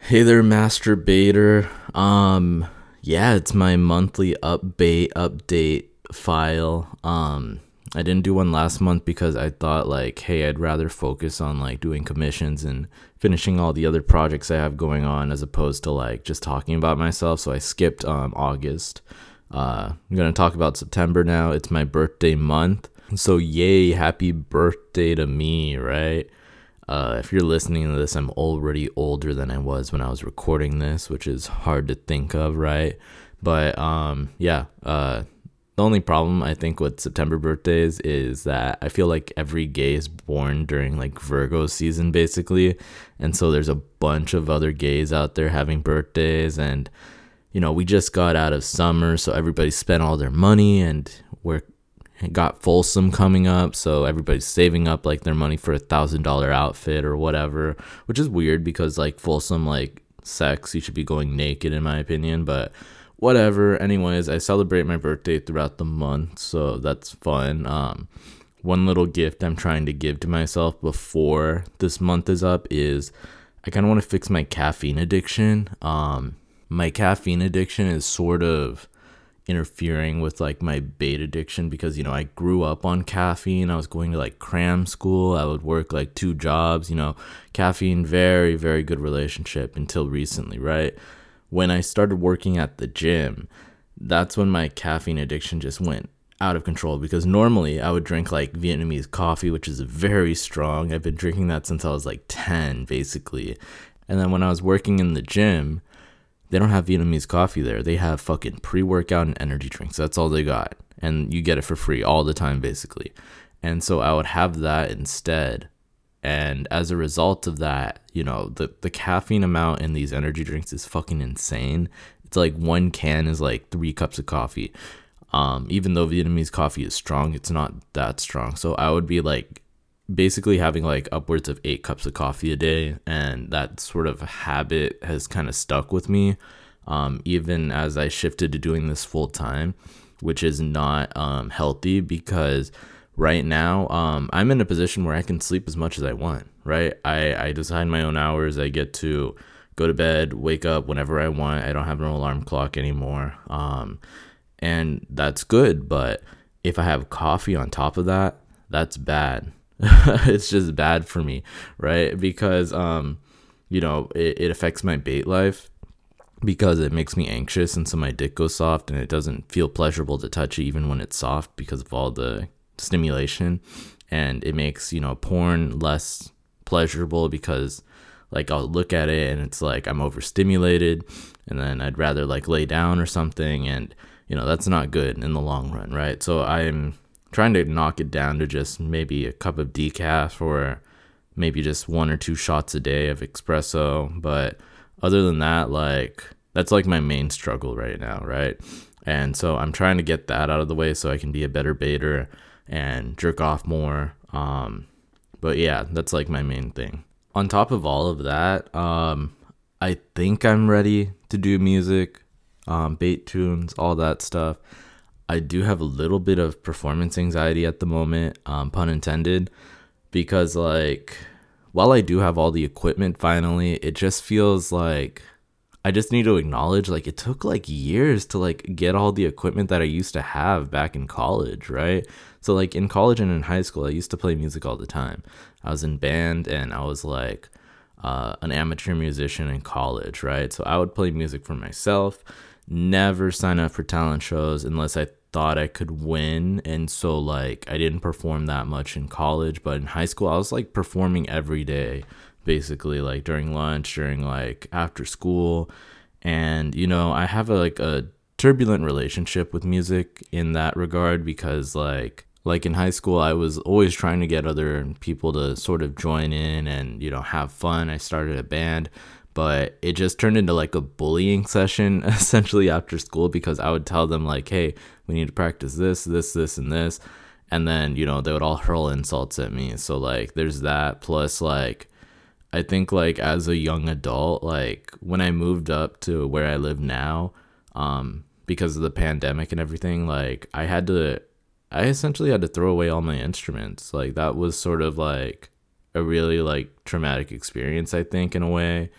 Hey there, masturbator. Yeah, it's my monthly update file. I didn't do one last month because I thought like, hey, I'd rather focus on like doing commissions and finishing all the other projects I have going on as opposed to like just talking about myself. So I skipped August. I'm gonna talk about September now. It's my birthday month. So yay, happy birthday to me, right? If you're listening to this, I'm already older than I was when I was recording this, which is hard to think of, right? But yeah. The only problem I think with September birthdays is that I feel like every gay is born during like Virgo season, basically, and so there's a bunch of other gays out there having birthdays, and we just got out of summer, so everybody spent all their money, and we're got Folsom coming up, so everybody's saving up like their money for $1,000 outfit or whatever, which is weird because like Folsom, like sex, you should be going naked in my opinion, but whatever. Anyways, I celebrate my birthday throughout the month, so that's fun. One little gift I'm trying to give to myself before this month is up is I kind of want to fix my caffeine addiction. My caffeine addiction is sort of interfering with like my bait addiction because I grew up on caffeine. I was going to like cram school. I would work like two jobs. Caffeine, very very good relationship until recently, right? When I started working at the gym, that's when my caffeine addiction just went out of control, because normally I would drink like Vietnamese coffee, which is very strong. I've been drinking that since I was like 10 basically. And then when I was working in the gym, they don't have Vietnamese coffee there. They have fucking pre-workout and energy drinks. That's all they got. And you get it for free all the time, basically. And so I would have that instead. And as a result of that, the caffeine amount in these energy drinks is fucking insane. It's like one can is like 3 cups of coffee. Even though Vietnamese coffee is strong, it's not that strong. So I would be like basically having like upwards of 8 cups of coffee a day, and that sort of habit has kind of stuck with me, even as I shifted to doing this full time, which is not healthy, because right now I'm in a position where I can sleep as much as I want, right? I decide my own hours. I get to go to bed, wake up whenever I want. I don't have an alarm clock anymore, and that's good. But if I have coffee on top of that, that's bad. It's just bad for me, right? Because it affects my bait life, because it makes me anxious, and so my dick goes soft and it doesn't feel pleasurable to touch it even when it's soft because of all the stimulation. And it makes porn less pleasurable because like I'll look at it and it's like I'm overstimulated, and then I'd rather like lay down or something, and that's not good in the long run, right? So I'm trying to knock it down to just maybe a cup of decaf, or maybe just 1 or 2 shots a day of espresso. But other than that, like that's like my main struggle right now, right? And so I'm trying to get that out of the way so I can be a better baiter and jerk off more. But yeah, that's like my main thing. On top of all of that, I think I'm ready to do music, bait tunes, all that stuff. I do have a little bit of performance anxiety at the moment, pun intended, because like while I do have all the equipment finally, it just feels like I just need to acknowledge like it took like years to like get all the equipment that I used to have back in college, right? So like in college and in high school, I used to play music all the time. I was in band, and I was like an amateur musician in college, right? So I would play music for myself, never sign up for talent shows unless I thought I could win. And so like I didn't perform that much in college, but in high school I was like performing every day, basically, like during lunch, during like after school. And I have a turbulent relationship with music in that regard, because like in high school I was always trying to get other people to sort of join in and have fun. I started a band, but it just turned into like a bullying session essentially after school, because I would tell them like, hey, we need to practice this, and this. And then, they would all hurl insults at me. So like there's that. Plus like I think like as a young adult, like when I moved up to where I live now, because of the pandemic and everything, like I essentially had to throw away all my instruments. Like that was sort of like a really like traumatic experience, I think, in a way.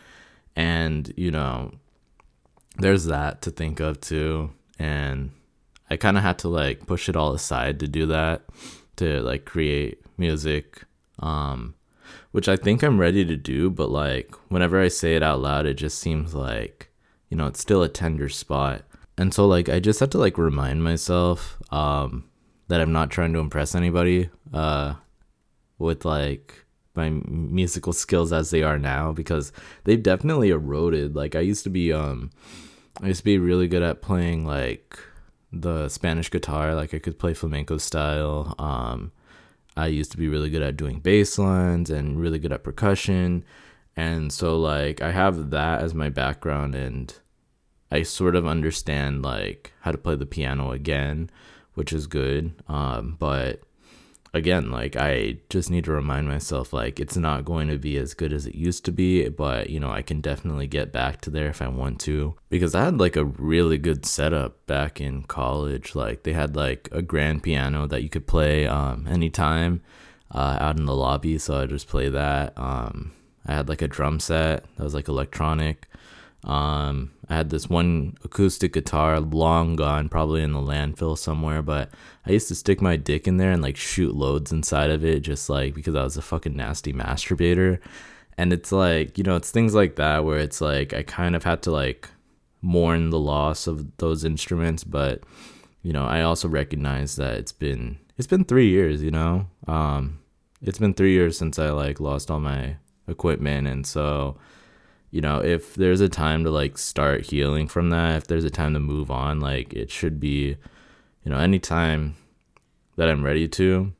And, there's that to think of too. And I kind of had to like push it all aside to do that, to like create music, which I think I'm ready to do. But like whenever I say it out loud, it just seems like, it's still a tender spot. And so like I just had to like remind myself that I'm not trying to impress anybody with like my musical skills as they are now, because they've definitely eroded. Like I used to be really good at playing like the Spanish guitar. Like I could play flamenco style. I used to be really good at doing bass lines and really good at percussion. And so like I have that as my background, and I sort of understand like how to play the piano again, which is good. But again, like I just need to remind myself like it's not going to be as good as it used to be, but I can definitely get back to there if I want to, because I had like a really good setup back in college. Like they had like a grand piano that you could play anytime out in the lobby, so I just play that. I had like a drum set that was like electronic. I had this one acoustic guitar, long gone, probably in the landfill somewhere, but I used to stick my dick in there and like shoot loads inside of it, just like because I was a fucking nasty masturbator. And it's like, it's things like that where it's like I kind of had to like mourn the loss of those instruments, but I also recognize that it's been 3 years. It's been 3 years since I like lost all my equipment. And so if there's a time to like start healing from that, if there's a time to move on, like it should be, anytime that I'm ready to.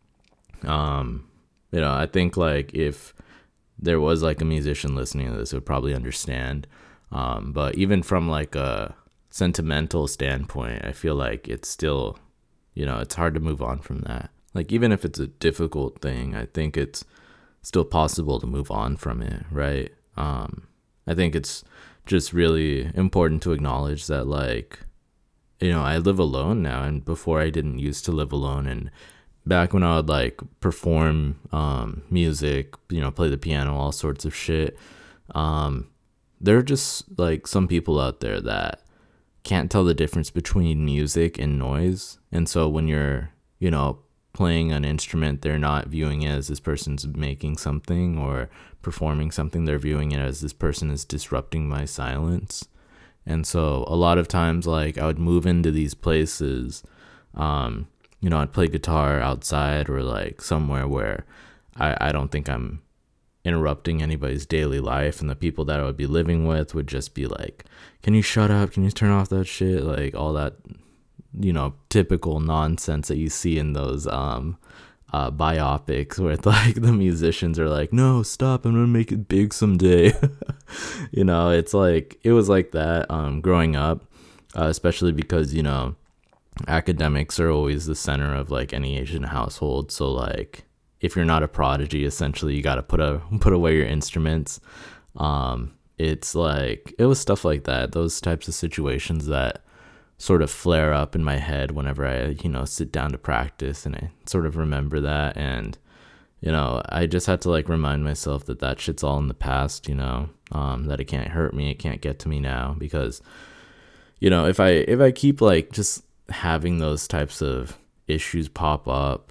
I think like if there was like a musician listening to this, would probably understand. But even from like a sentimental standpoint, I feel like it's still, it's hard to move on from that. Like even if it's a difficult thing, I think it's still possible to move on from it, right? I think it's just really important to acknowledge that like, I live alone now, and before I didn't used to live alone. And back when I would like perform music, play the piano, all sorts of shit, there are just like some people out there that can't tell the difference between music and noise. And so when you're, playing an instrument, they're not viewing it as this person's making something or performing something. They're viewing it as this person is disrupting my silence. And so a lot of times, like I would move into these places, I'd play guitar outside or like somewhere where I don't think I'm interrupting anybody's daily life, and the people that I would be living with would just be like, can you shut up? Can you turn off that shit? Like all that, typical nonsense that you see in those biopics where like the musicians are like, no, stop, I'm gonna make it big someday. It's like it was like that growing up, especially because academics are always the center of like any Asian household. So like if you're not a prodigy, essentially you got to put away your instruments. It's like it was stuff like that, those types of situations that sort of flare up in my head whenever I, sit down to practice, and I sort of remember that. And, I just had to like remind myself that shit's all in the past, that it can't hurt me. It can't get to me now, because, if I keep like just having those types of issues pop up,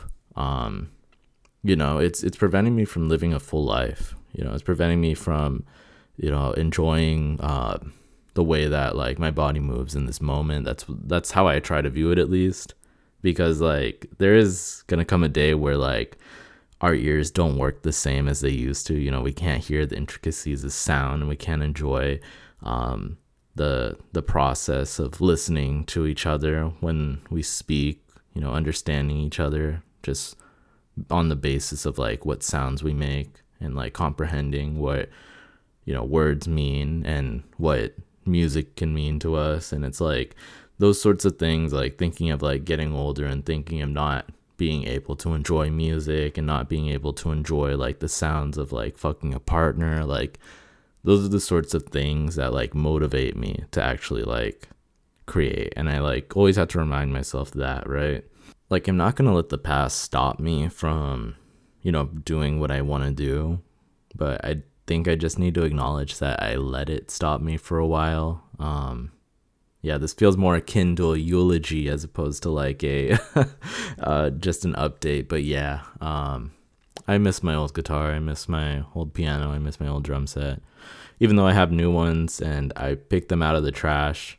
it's preventing me from living a full life. It's preventing me from, enjoying, the way that like my body moves in this moment. That's how I try to view it, at least, because like there is gonna come a day where like our ears don't work the same as they used to. We can't hear the intricacies of sound, and we can't enjoy the process of listening to each other when we speak, understanding each other just on the basis of like what sounds we make, and like comprehending what words mean and what music can mean to us. And it's like those sorts of things, like thinking of like getting older and thinking of not being able to enjoy music and not being able to enjoy like the sounds of like fucking a partner. Like those are the sorts of things that like motivate me to actually like create. And I like always have to remind myself that, right? Like I'm not gonna let the past stop me from doing what I want to do, but I think I just need to acknowledge that I let it stop me for a while. Yeah, this feels more akin to a eulogy as opposed to like a just an update. But yeah, I miss my old guitar. I miss my old piano. I miss my old drum set. Even though I have new ones and I picked them out of the trash,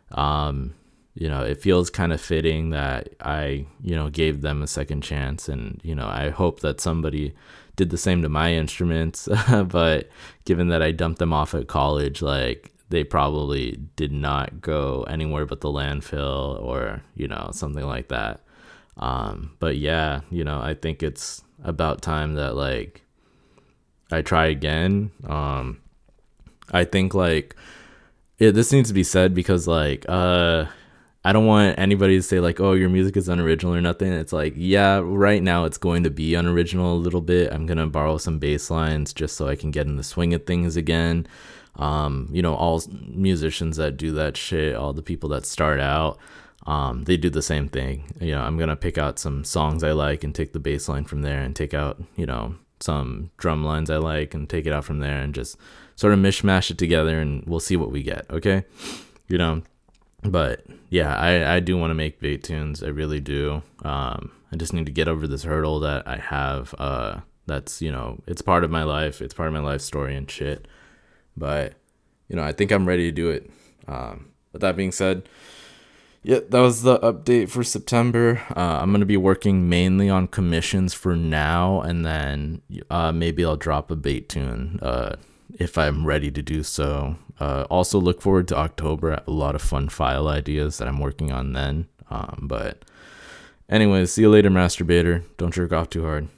it feels kind of fitting that I, gave them a second chance. And, I hope that somebody did the same to my instruments. But given that I dumped them off at college, like, they probably did not go anywhere but the landfill or, something like that. But yeah, I think it's about time that like I try again. I think like this needs to be said because like I don't want anybody to say like, oh, your music is unoriginal or nothing. It's like, yeah, right now it's going to be unoriginal a little bit. I'm gonna borrow some bass lines just so I can get in the swing of things again. All musicians that do that shit, all the people that start out, they do the same thing. I'm gonna pick out some songs I like and take the bass line from there and take out, some drum lines I like and take it out from there and just sort of mishmash it together and we'll see what we get. Okay. But yeah, I do want to make bait tunes. I really do. I just need to get over this hurdle that I have. That's, it's part of my life. It's part of my life story and shit. But, I think I'm ready to do it. With that being said, yeah, that was the update for September. I'm going to be working mainly on commissions for now. And then maybe I'll drop a bait tune if I'm ready to do so. Also look forward to October. I have a lot of fun file ideas that I'm working on then. But anyways, see you later, masturbator. Don't jerk off too hard.